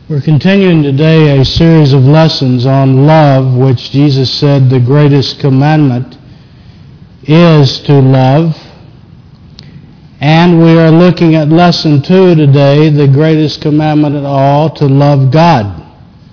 We're continuing today a series of lessons on love, which Jesus said the greatest commandment is to love. And we are looking at lesson 2 today, the greatest commandment of all, to love God.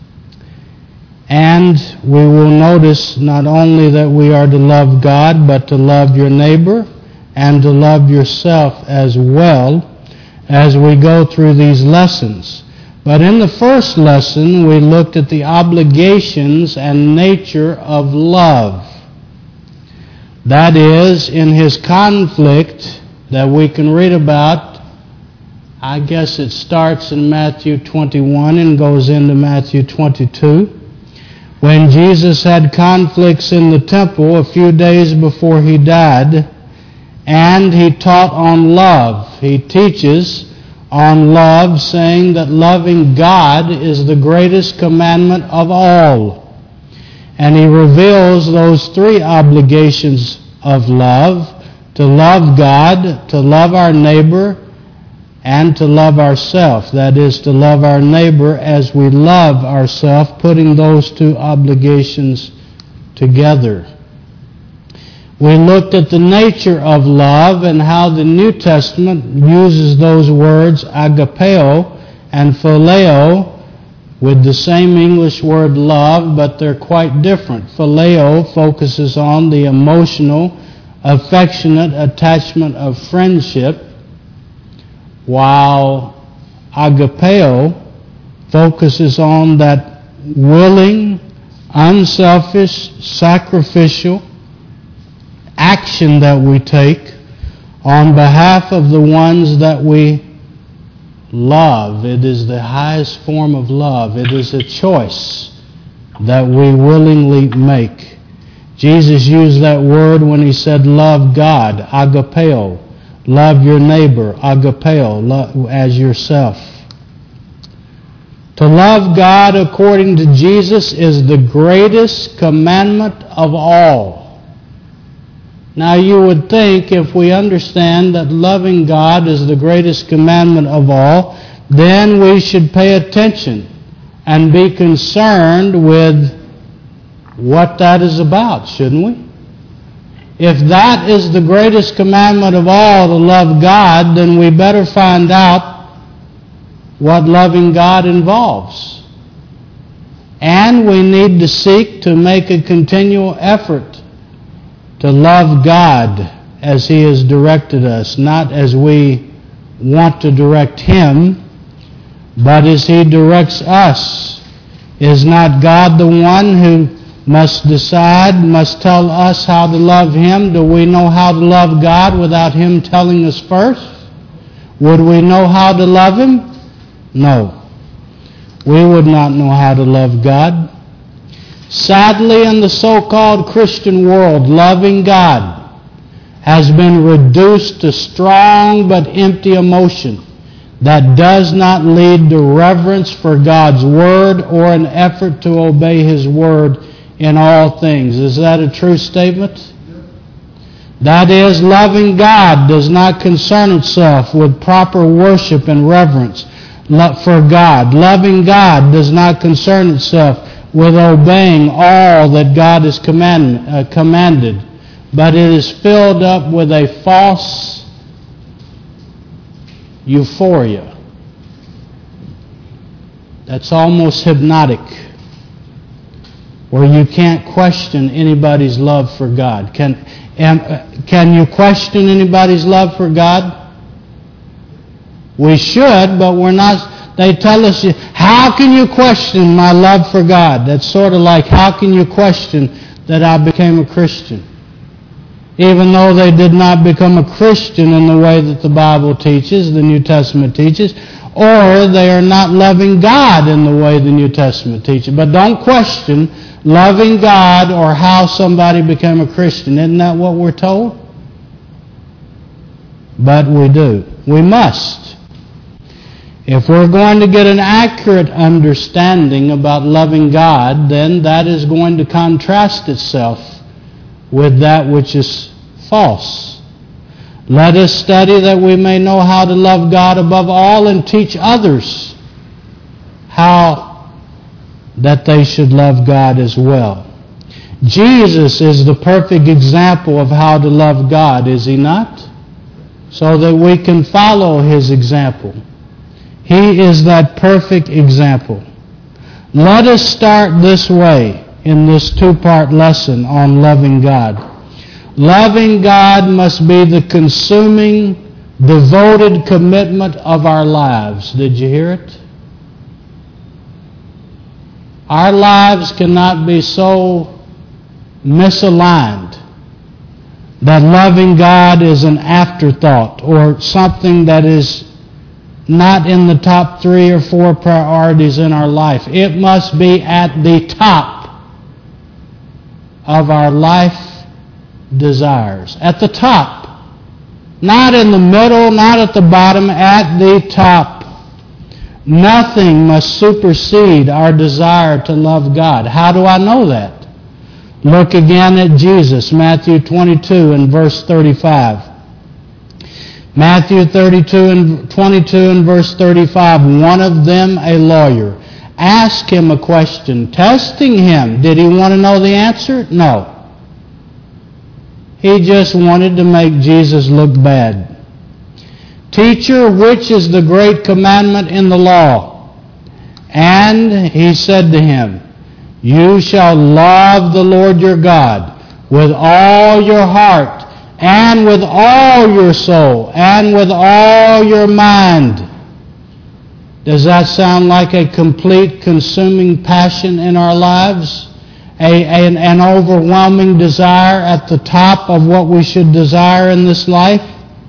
And we will notice not only that we are to love God, but to love your neighbor and to love yourself as well as we go through these lessons. But in the first lesson, we looked at the obligations and nature of love. That is, in his conflict that we can read about, I guess it starts in Matthew 21 and goes into Matthew 22, when Jesus had conflicts in the temple a few days before he died, and he taught on love. He teaches on love, saying that loving God is the greatest commandment of all. And he reveals those 3 obligations of love: to love God, to love our neighbor, and to love ourselves. That is, to love our neighbor as we love ourselves, putting those 2 obligations together. We looked at the nature of love and how the New Testament uses those words agapeo and phileo with the same English word love, but they're quite different. Phileo focuses on the emotional, affectionate attachment of friendship, while agapeo focuses on that willing, unselfish, sacrificial action that we take on behalf of the ones that we love. It is the highest form of love. It is a choice that we willingly make. Jesus used that word when he said love God, agapeo. Love your neighbor, agapeo, love as yourself. To love God according to Jesus is the greatest commandment of all. Now you would think, if we understand that loving God is the greatest commandment of all, then we should pay attention and be concerned with what that is about, shouldn't we? If that is the greatest commandment of all, to love God, then we better find out what loving God involves. And we need to seek to make a continual effort to love God as he has directed us, not as we want to direct him, but as he directs us. Is not God the one who must decide, must tell us how to love him? Do we know how to love God without him telling us first? Would we know how to love him? No. We would not know how to love God. Sadly, in the so-called Christian world, loving God has been reduced to strong but empty emotion that does not lead to reverence for God's Word or an effort to obey His Word in all things. Is that a true statement? That is, loving God does not concern itself with proper worship and reverence for God. Loving God does not concern itself with obeying all that God has commanded, but it is filled up with a false euphoria that's almost hypnotic, where you can't question anybody's love for God. Can you question anybody's love for God? We should, but we're not. They tell us, how can you question my love for God? That's sort of like, how can you question that I became a Christian? Even though they did not become a Christian in the way that the Bible teaches, the New Testament teaches, or they are not loving God in the way the New Testament teaches. But don't question loving God or how somebody became a Christian. Isn't that what we're told? But we do. We must. If we're going to get an accurate understanding about loving God, then that is going to contrast itself with that which is false. Let us study that we may know how to love God above all and teach others how that they should love God as well. Jesus is the perfect example of how to love God, is he not? So that we can follow his example. He is that perfect example. Let us start this way in this two-part lesson on loving God. Loving God must be the consuming, devoted commitment of our lives. Did you hear it? Our lives cannot be so misaligned that loving God is an afterthought or something that is not in the top 3 or 4 priorities in our life. It must be at the top of our life desires. At the top. Not in the middle, not at the bottom, at the top. Nothing must supersede our desire to love God. How do I know that? Look again at Jesus, Matthew 22 and verse 35. Matthew 22 and verse 35, one of them, a lawyer, asked him a question, testing him. Did he want to know the answer? No. He just wanted to make Jesus look bad. Teacher, which is the great commandment in the law? And he said to him, you shall love the Lord your God with all your heart and with all your soul and with all your mind. Does that sound like a complete consuming passion in our lives? An overwhelming desire at the top of what we should desire in this life?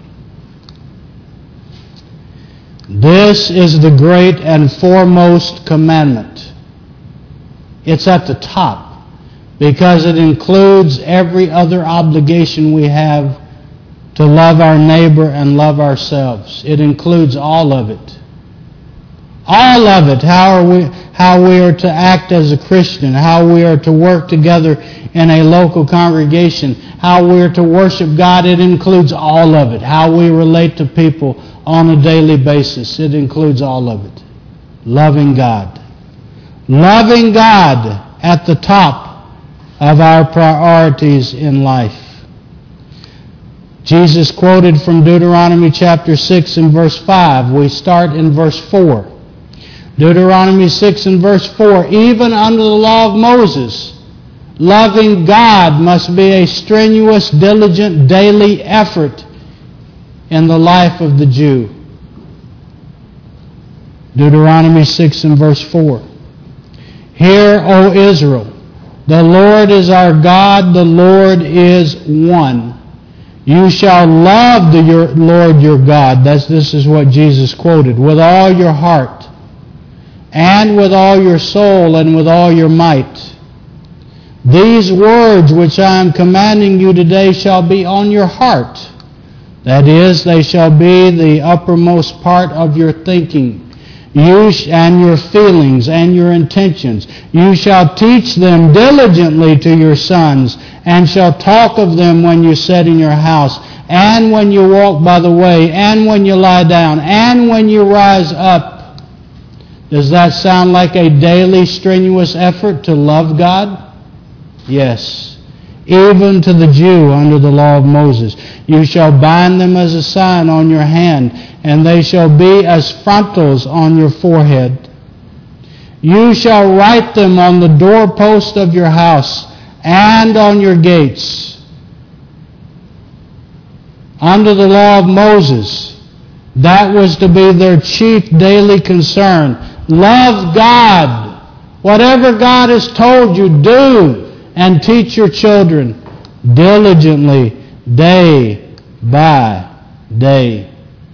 This is the great and foremost commandment. It's at the top because it includes every other obligation we have to love our neighbor and love ourselves. It includes all of it. All of it. How we are to act as a Christian, how we are to work together in a local congregation, how we are to worship God. It includes all of it. How we relate to people on a daily basis. It includes all of it. Loving God. Loving God at the top of our priorities in life. Jesus quoted from Deuteronomy chapter 6 and verse 5. We start in verse 4. Deuteronomy 6 and verse 4. Even under the law of Moses, loving God must be a strenuous, diligent, daily effort in the life of the Jew. Deuteronomy 6 and verse 4. Hear, O Israel, the Lord is our God, the Lord is one. You shall love the Lord your God, this is what Jesus quoted, with all your heart, and with all your soul, and with all your might. These words which I am commanding you today shall be on your heart. That is, they shall be the uppermost part of your thinking. You and your feelings and your intentions. You shall teach them diligently to your sons, and shall talk of them when you sit in your house, and when you walk by the way, and when you lie down, and when you rise up. Does that sound like a daily strenuous effort to love God? Yes. Even to the Jew under the law of Moses. You shall bind them as a sign on your hand, and they shall be as frontals on your forehead. You shall write them on the doorpost of your house and on your gates. Under the law of Moses, that was to be their chief daily concern. Love God. Whatever God has told you, do. And teach your children diligently, day by day.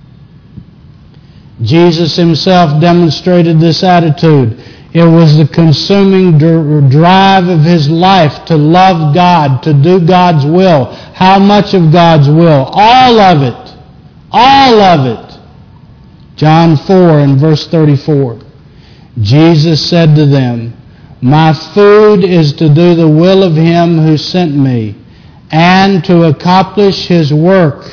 Jesus himself demonstrated this attitude. It was the consuming drive of his life to love God, to do God's will. How much of God's will? All of it. All of it. John 4 and verse 34. Jesus said to them, my food is to do the will of him who sent me, and to accomplish his work.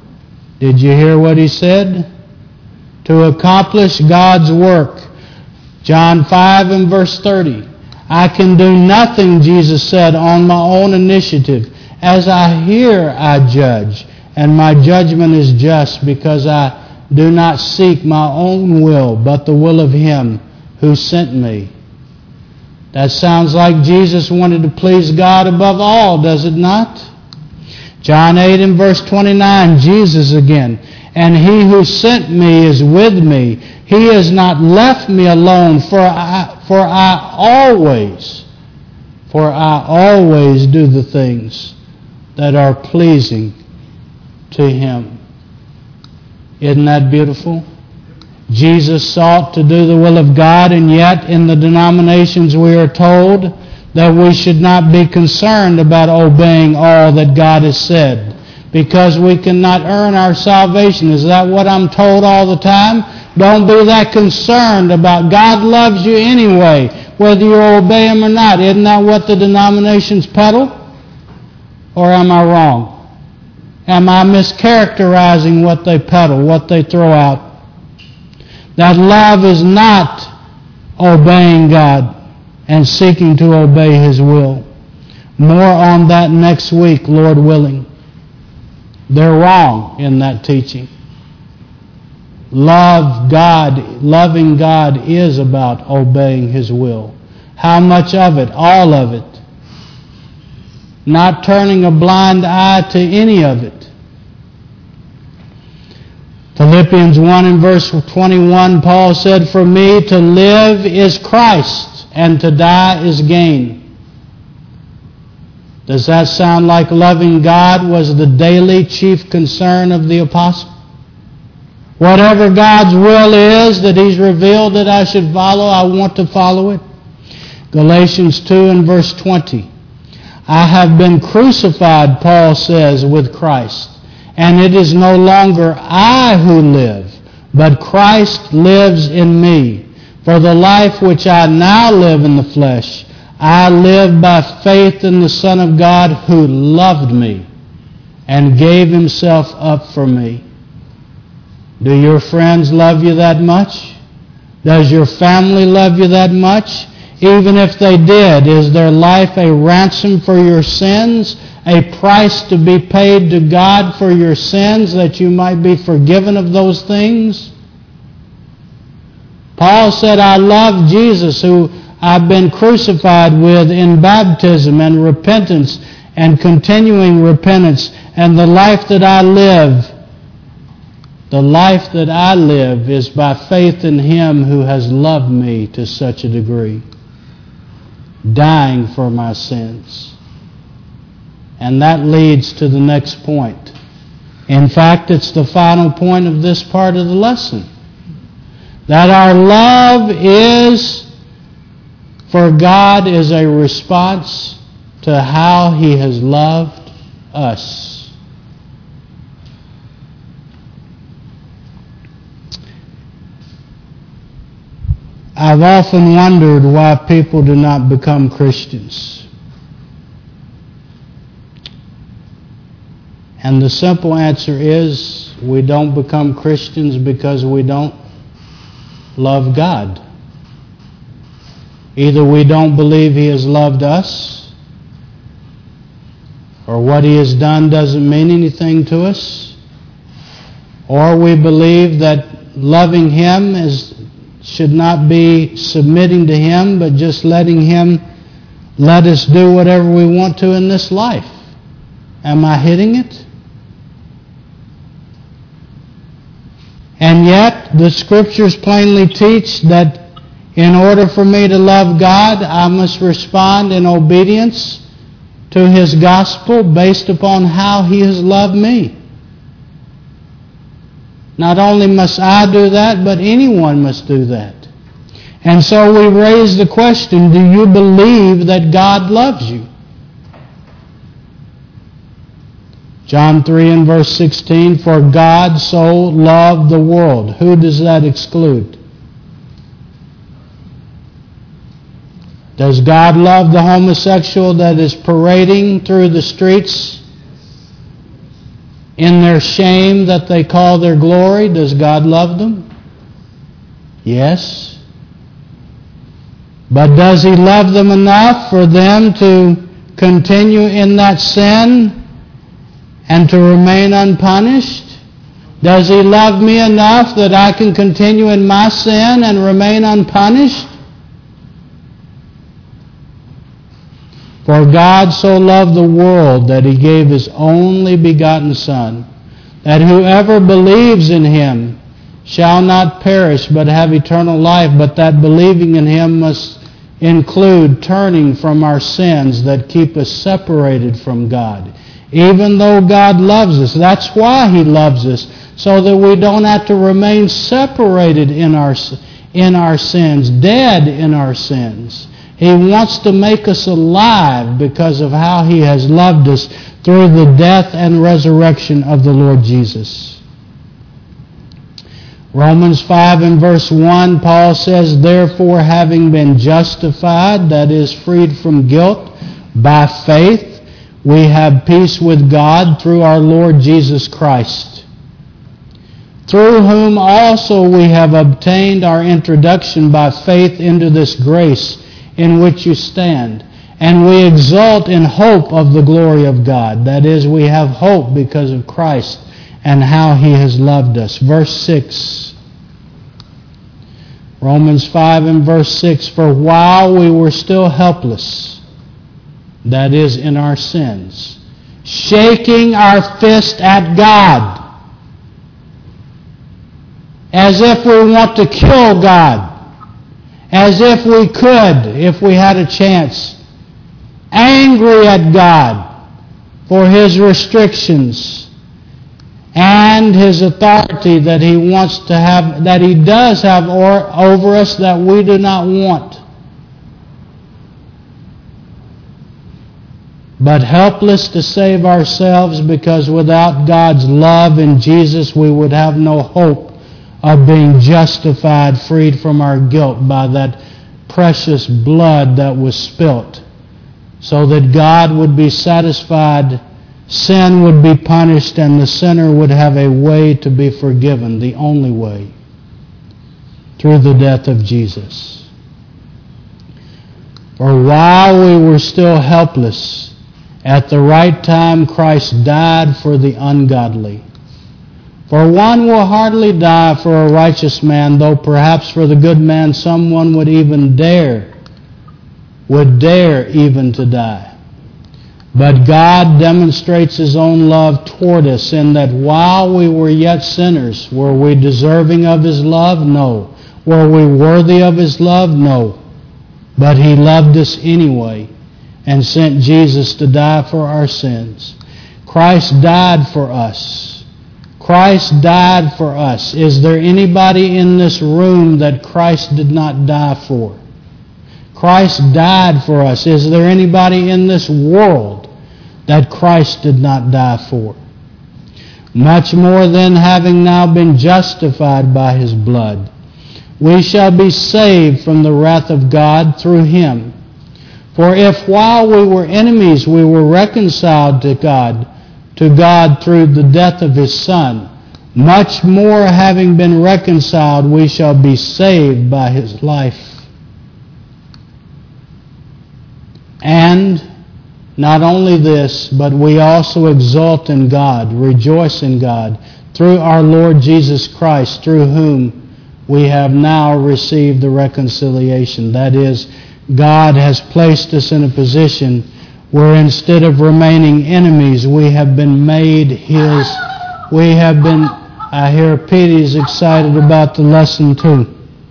Did you hear what he said? To accomplish God's work. John 5 and verse 30. I can do nothing, Jesus said, on my own initiative. As I hear, I judge, and my judgment is just, because I do not seek my own will, but the will of Him who sent me. That sounds like Jesus wanted to please God above all, does it not? John 8 and verse 29, Jesus again. And He who sent me is with me. He has not left me alone, for I always do the things that are pleasing to Him. Isn't that beautiful? Jesus sought to do the will of God, and yet in the denominations we are told that we should not be concerned about obeying all that God has said, because we cannot earn our salvation. Is that what I'm told all the time? Don't be that concerned about God loves you anyway, whether you obey Him or not. Isn't that what the denominations peddle? Or am I wrong? Am I mischaracterizing what they peddle, what they throw out? That love is not obeying God and seeking to obey His will. More on that next week, Lord willing. They're wrong in that teaching. Loving God is about obeying His will. How much of it? All of it. Not turning a blind eye to any of it. Philippians 1 and verse 21, Paul said, for me to live is Christ, and to die is gain. Does that sound like loving God was the daily chief concern of the apostle? Whatever God's will is that He's revealed that I should follow, I want to follow it. Galatians 2 and verse 20. I have been crucified, Paul says, with Christ. And it is no longer I who live, but Christ lives in me. For the life which I now live in the flesh, I live by faith in the Son of God who loved me and gave Himself up for me. Do your friends love you that much? Does your family love you that much? Even if they did, is their life a ransom for your sins? A price to be paid to God for your sins, that you might be forgiven of those things? Paul said, I love Jesus, who I've been crucified with in baptism and repentance and continuing repentance. And the life that I live is by faith in Him who has loved me to such a degree, dying for my sins. And that leads to the next point. In fact, it's the final point of this part of the lesson. That our love for God is a response to how He has loved us. I've often wondered why people do not become Christians. And the simple answer is, we don't become Christians because we don't love God. Either we don't believe He has loved us, or what He has done doesn't mean anything to us, or we believe that loving Him should not be submitting to Him, but just letting Him let us do whatever we want to in this life. Am I hitting it? And yet, the Scriptures plainly teach that in order for me to love God, I must respond in obedience to His gospel based upon how He has loved me. Not only must I do that, but anyone must do that. And so we raise the question, do you believe that God loves you? John 3 and verse 16, for God so loved the world. Who does that exclude? Does God love the homosexual that is parading through the streets in their shame that they call their glory? Does God love them? Yes. But does He love them enough for them to continue in that sin and to remain unpunished? Does He love me enough that I can continue in my sin and remain unpunished? For God so loved the world that He gave His only begotten Son, that whoever believes in Him shall not perish but have eternal life, but that believing in Him must include turning from our sins that keep us separated from God. Even though God loves us, that's why He loves us, so that we don't have to remain separated in our sins, dead in our sins. He wants to make us alive because of how He has loved us through the death and resurrection of the Lord Jesus. Romans 5 and verse 1, Paul says, "Therefore, having been justified," that is, freed from guilt, "by faith, we have peace with God through our Lord Jesus Christ, through whom also we have obtained our introduction by faith into this grace in which you stand. And we exult in hope of the glory of God." That is, we have hope because of Christ and how He has loved us. Verse 6. Romans 5 and verse 6. "For while we were still helpless," that is, in our sins, "shaking our fist at God," as if we want to kill God, as if we could, if we had a chance, angry at God for His restrictions and His authority that He wants to have, that He does have over us that we do not want. But helpless to save ourselves, because without God's love in Jesus we would have no hope of being justified, freed from our guilt by that precious blood that was spilt, so that God would be satisfied, sin would be punished, and the sinner would have a way to be forgiven, the only way, through the death of Jesus. For while we were still helpless, at the right time Christ died for the ungodly. For one will hardly die for a righteous man, though perhaps for the good man someone would dare even to die. But God demonstrates His own love toward us in that while we were yet sinners, were we deserving of His love? No. Were we worthy of His love? No. But He loved us anyway and sent Jesus to die for our sins. Christ died for us. Christ died for us. Is there anybody in this room that Christ did not die for? Christ died for us. Is there anybody in this world that Christ did not die for? Much more then, having now been justified by His blood, we shall be saved from the wrath of God through Him. For if while we were enemies we were reconciled to God through the death of His Son, much more having been reconciled we shall be saved by His life. And not only this, but we also exult in God, rejoice in God, through our Lord Jesus Christ, through whom we have now received the reconciliation. That is, God has placed us in a position where instead of remaining enemies, we have been made His. I hear Petey's excited about the lesson too.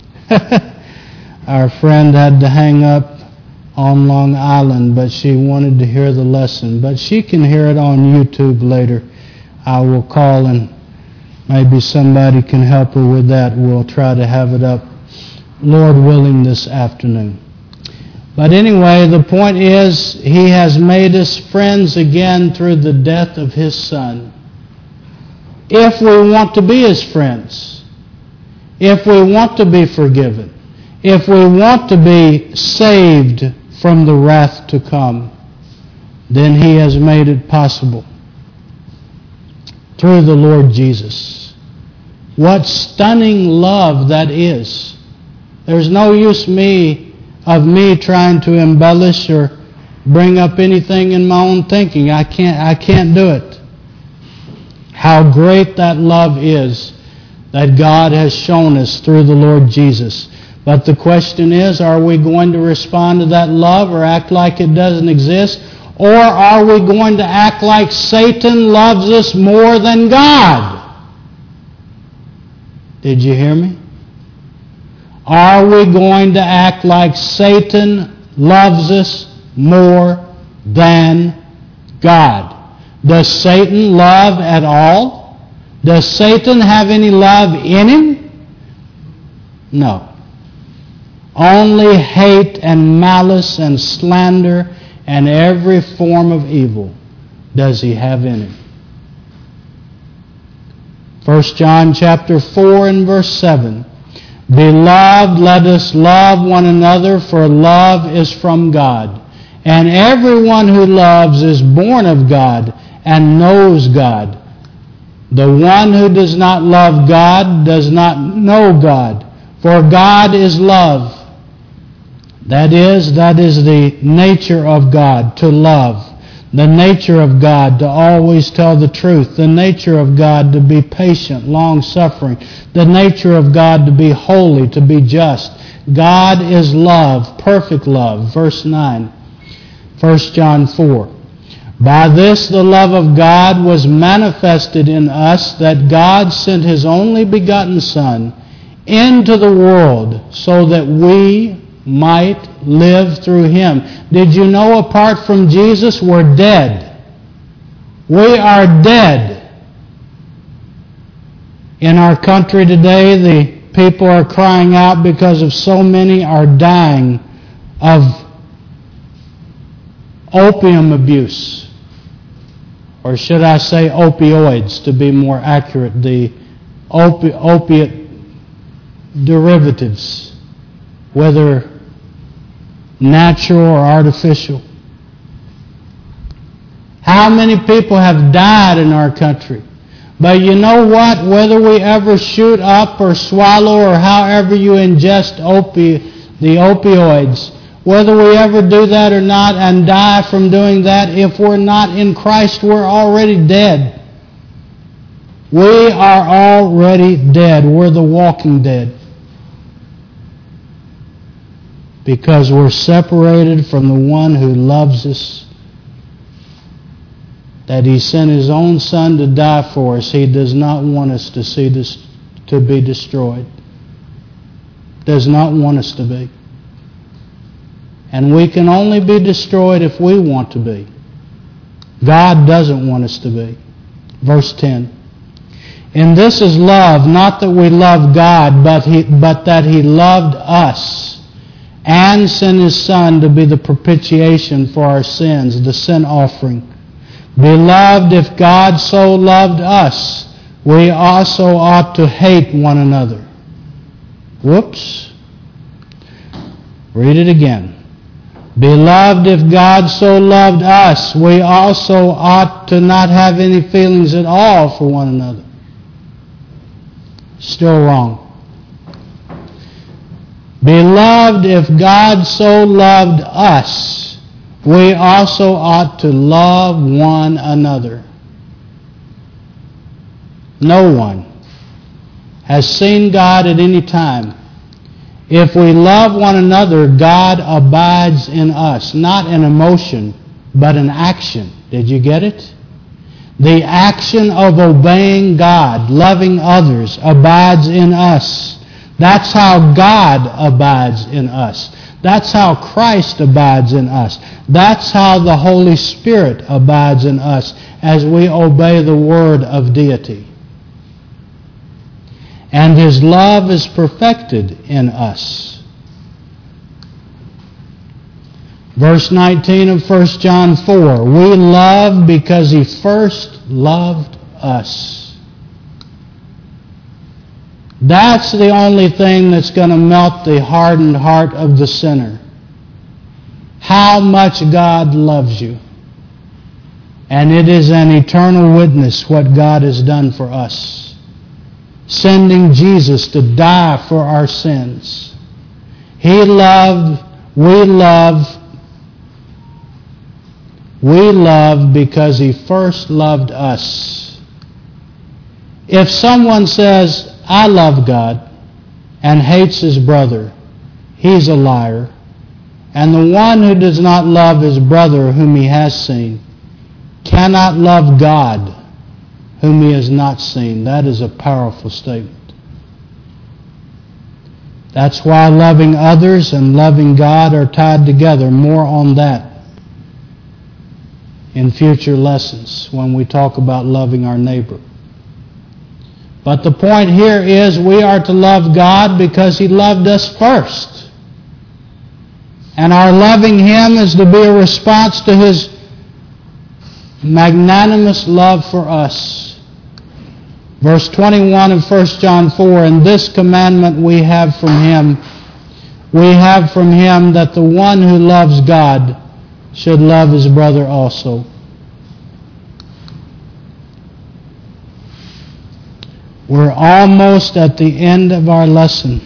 Our friend had to hang up on Long Island, but she wanted to hear the lesson. But she can hear it on YouTube later. I will call and maybe somebody can help her with that. We'll try to have it up, Lord willing, this afternoon. But anyway, the point is, He has made us friends again through the death of His Son. If we want to be His friends, if we want to be forgiven, if we want to be saved from the wrath to come, then He has made it possible through the Lord Jesus. What stunning love that is. There's no use me of me trying to embellish or bring up anything in my own thinking. I can't do it. How great that love is that God has shown us through the Lord Jesus. But the question is, are we going to respond to that love or act like it doesn't exist? Or are we going to act like Satan loves us more than God? Did you hear me? Are we going to act like Satan loves us more than God? Does Satan love at all? Does Satan have any love in him? No. Only hate and malice and slander and every form of evil does he have in him. 1 John chapter 4 and verse 7. Beloved, let us love one another, for love is from God. And everyone who loves is born of God and knows God. The one who does not love God does not know God, for God is love. That is the nature of God, to love. The nature of God to always tell the truth. The nature of God to be patient, long-suffering. The nature of God to be holy, to be just. God is love, perfect love. Verse 9, 1 John 4. By this the love of God was manifested in us, that God sent His only begotten Son into the world so that we might live through Him. Did you know apart from Jesus we're dead? We are dead. In our country today, the people are crying out because of so many are dying of opium abuse. Or should I say opioids, to be more accurate, the opiate derivatives, whether natural or artificial. How many people have died in our country? But you know what? Whether we ever shoot up or swallow or however you ingest the opioids, whether we ever do that or not and die from doing that, if we're not in Christ, we're already dead. We are already dead. We're the walking dead. Because we're separated from the one who loves us, that He sent His own Son to die for us. He does not want us to see this to be destroyed. Does not want us to be. And we can only be destroyed if we want to be. God doesn't want us to be. Verse 10. And this is love, not that we love God, but that He loved us and sent His Son to be the propitiation for our sins, the sin offering. Beloved, if God so loved us, we also ought to hate one another. Whoops. Read it again. Beloved, if God so loved us, we also ought to not have any feelings at all for one another. Still wrong. Beloved, if God so loved us, we also ought to love one another. No one has seen God at any time. If we love one another, God abides in us, not in emotion, but in action. Did you get it? The action of obeying God, loving others, abides in us. That's how God abides in us. That's how Christ abides in us. That's how the Holy Spirit abides in us as we obey the Word of deity. And His love is perfected in us. Verse 19 of 1 John 4, we love because He first loved us. That's the only thing that's going to melt the hardened heart of the sinner. How much God loves you. And it is an eternal witness what God has done for us. Sending Jesus to die for our sins. He loved We love because He first loved us. If someone says, I love God, and hates his brother, he's a liar. And the one who does not love his brother whom he has seen cannot love God whom he has not seen. That is a powerful statement. That's why loving others and loving God are tied together. More on that in future lessons when we talk about loving our neighbor. But the point here is we are to love God because He loved us first. And our loving Him is to be a response to His magnanimous love for us. Verse 21 of 1 John 4, and this commandment we have from Him. We have from Him that the one who loves God should love his brother also. We're almost at the end of our lesson.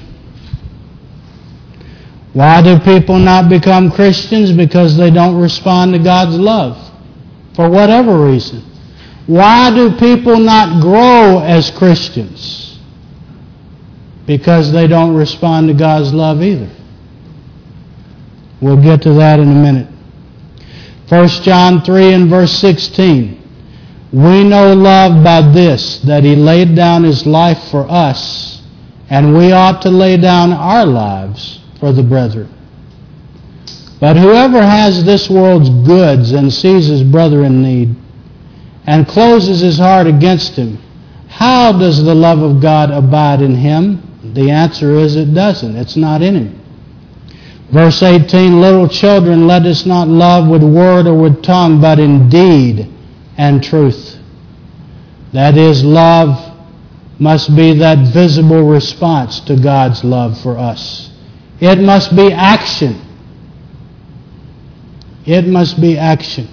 Why do people not become Christians? Because they don't respond to God's love. For whatever reason. Why do people not grow as Christians? Because they don't respond to God's love either. We'll get to that in a minute. 1 John 3 and verse 16. We know love by this, that He laid down His life for us, and we ought to lay down our lives for the brethren. But whoever has this world's goods and sees his brother in need, and closes his heart against him, how does the love of God abide in him? The answer is it doesn't. It's not in him. Verse 18, little children, let us not love with word or with tongue, but in deed and truth. That is, love must be that visible response to God's love for us. It must be action. It must be action.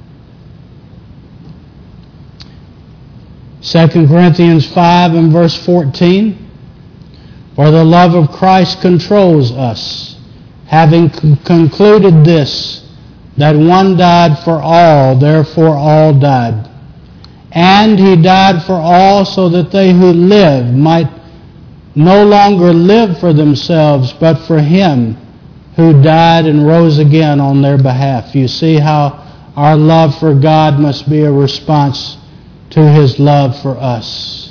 2 Corinthians 5 and verse 14, for the love of Christ controls us, having concluded this, that one died for all, therefore all died. And He died for all so that they who live might no longer live for themselves, but for Him who died and rose again on their behalf. You see how our love for God must be a response to His love for us.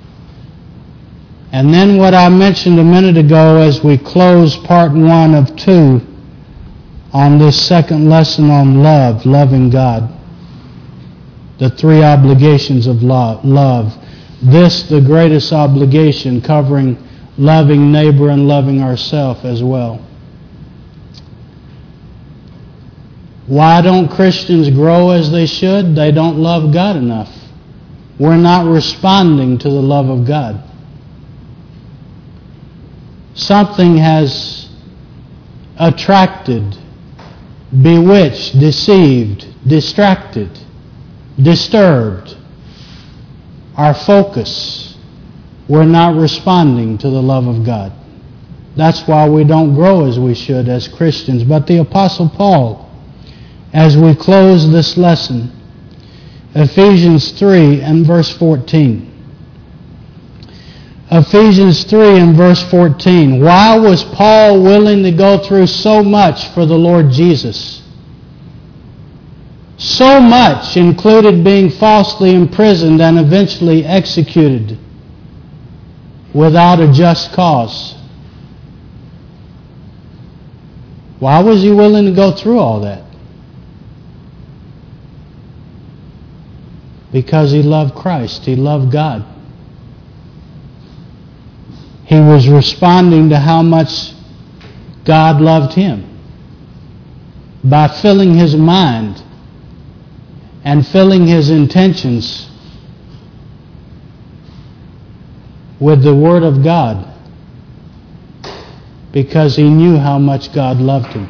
And then what I mentioned a minute ago as we close part 1 of 2 on this second lesson on love, loving God. The 3 obligations of love. This, the greatest obligation, covering loving neighbor and loving ourselves as well. Why don't Christians grow as they should? They don't love God enough. We're not responding to the love of God. Something has attracted, bewitched, deceived, distracted, disturbed our focus. We're not responding to the love of God. That's why we don't grow as we should as Christians. But the Apostle Paul, as we close this lesson, Ephesians 3 and verse 14. Ephesians 3 and verse 14. Why was Paul willing to go through so much for the Lord Jesus? So much included being falsely imprisoned and eventually executed without a just cause. Why was he willing to go through all that? Because he loved Christ. He loved God. He was responding to how much God loved him by filling his mind and filling his intentions with the Word of God, because he knew how much God loved him.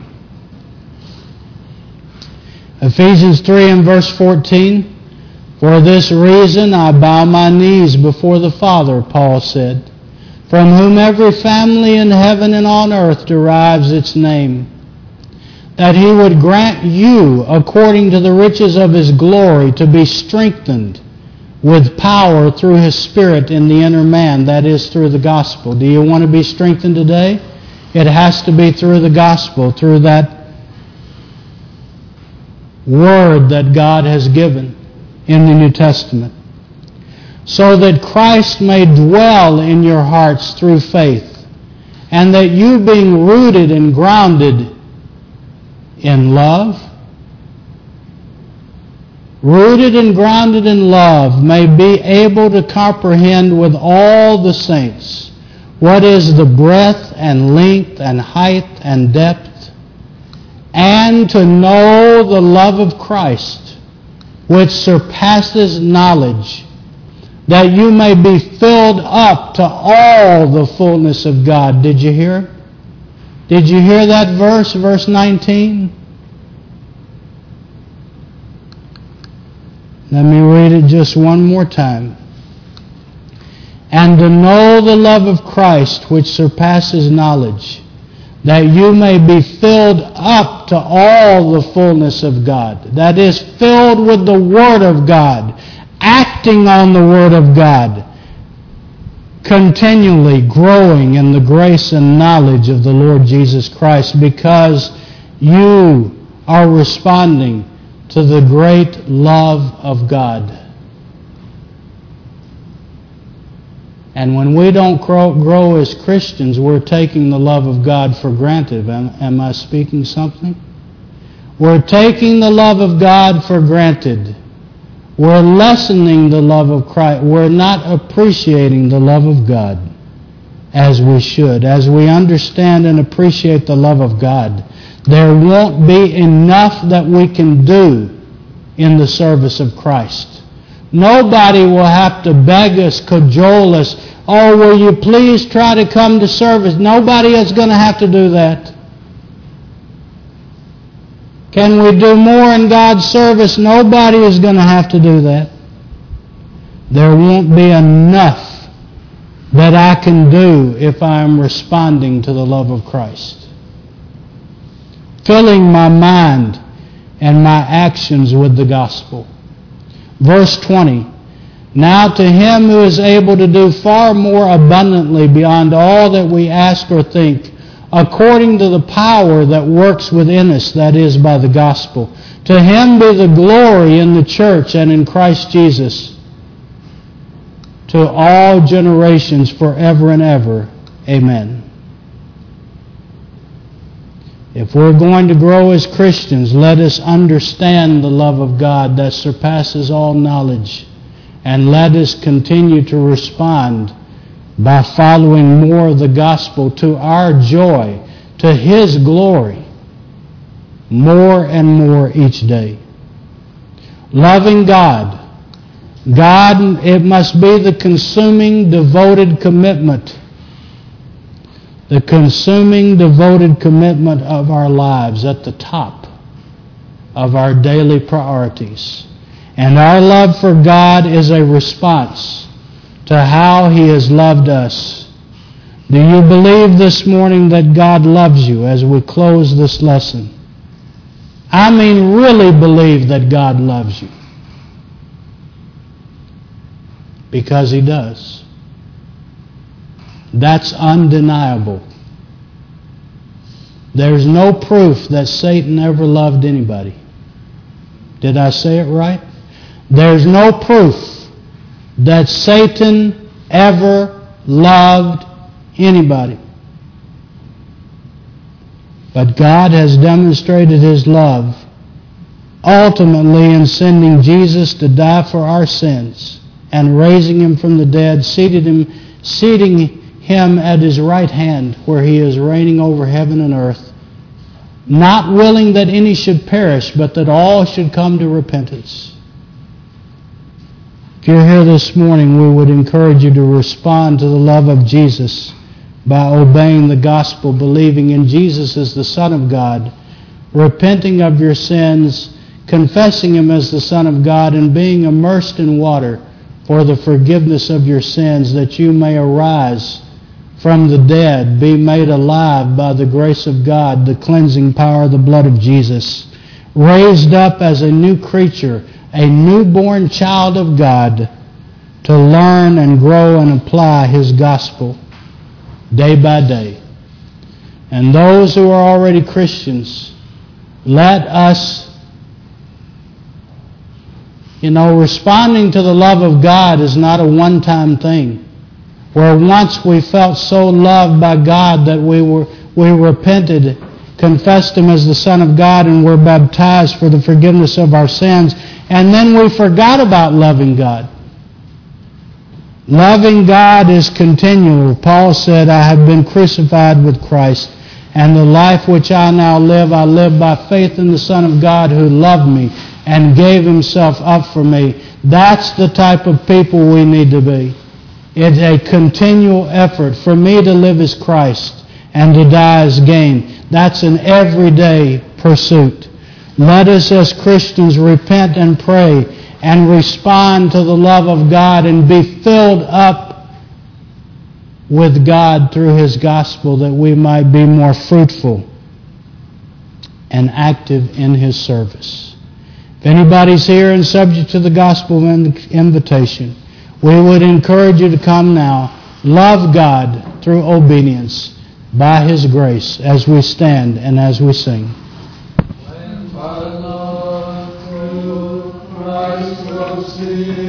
Ephesians 3 and verse 14, for this reason I bow my knees before the Father, Paul said, from whom every family in heaven and on earth derives its name. that He would grant you, according to the riches of His glory, to be strengthened with power through His Spirit in the inner man, that is, through the gospel. Do you want to be strengthened today? It has to be through the gospel, through that word that God has given in the New Testament, so that Christ may dwell in your hearts through faith, and that you, being rooted and grounded in love, may be able to comprehend with all the saints what is the breadth and length and height and depth, and to know the love of Christ, which surpasses knowledge, that you may be filled up to all the fullness of God. Did you hear? Did you hear that verse, verse 19? Let me read it just one more time. And to know the love of Christ, which surpasses knowledge, that you may be filled up to all the fullness of God. That is, filled with the Word of God, acting on the Word of God, continually growing in the grace and knowledge of the Lord Jesus Christ, because you are responding to the great love of God. And when we don't grow as Christians, we're taking the love of God for granted. Am I speaking something? We're taking the love of God for granted. We're lessening the love of Christ. We're not appreciating the love of God as we should. As we understand and appreciate the love of God, there won't be enough that we can do in the service of Christ. Nobody will have to beg us, cajole us, oh, will you please try to come to service? Nobody is going to have to do that. Can we do more in God's service? Nobody is going to have to do that. There won't be enough that I can do if I am responding to the love of Christ. Filling my mind and my actions with the gospel. Verse 20, now to Him who is able to do far more abundantly beyond all that we ask or think, according to the power that works within us, that is, by the gospel. To Him be the glory in the church and in Christ Jesus, to all generations forever and ever. Amen. If we're going to grow as Christians, let us understand the love of God that surpasses all knowledge, and let us continue to respond by following more of the gospel to our joy, to His glory, more and more each day. Loving God. God, it must be the consuming, devoted commitment. The consuming, devoted commitment of our lives at the top of our daily priorities. And our love for God is a response to how He has loved us. Do you believe this morning that God loves you as we close this lesson? I mean, really believe that God loves you. Because He does. That's undeniable. There's no proof that Satan ever loved anybody. Did I say it right? There's no proof that Satan ever loved anybody. But God has demonstrated His love ultimately in sending Jesus to die for our sins and raising Him from the dead, seating Him at His right hand, where He is reigning over heaven and earth, not willing that any should perish, but that all should come to repentance. If you're here this morning, we would encourage you to respond to the love of Jesus by obeying the gospel, believing in Jesus as the Son of God, repenting of your sins, confessing Him as the Son of God, and being immersed in water for the forgiveness of your sins, that you may arise from the dead, be made alive by the grace of God, the cleansing power of the blood of Jesus, raised up as a new creature, a newborn child of God, to learn and grow and apply His gospel day by day. And those who are already Christians, let us, responding to the love of God is not a one-time thing, where once we felt so loved by God that we repented, confessed Him as the Son of God, and were baptized for the forgiveness of our sins, and then we forgot about loving God. Loving God is continual. Paul said, I have been crucified with Christ, and the life which I now live, I live by faith in the Son of God who loved me and gave Himself up for me. That's the type of people we need to be. It's a continual effort. For me to live as Christ and to die as gain. That's an everyday pursuit. Let us as Christians repent and pray and respond to the love of God and be filled up with God through His gospel, that we might be more fruitful and active in His service. If anybody's here and subject to the gospel invitation, we would encourage you to come now. Love God through obedience by His grace as we stand and as we sing. When my love through Christ proceeds,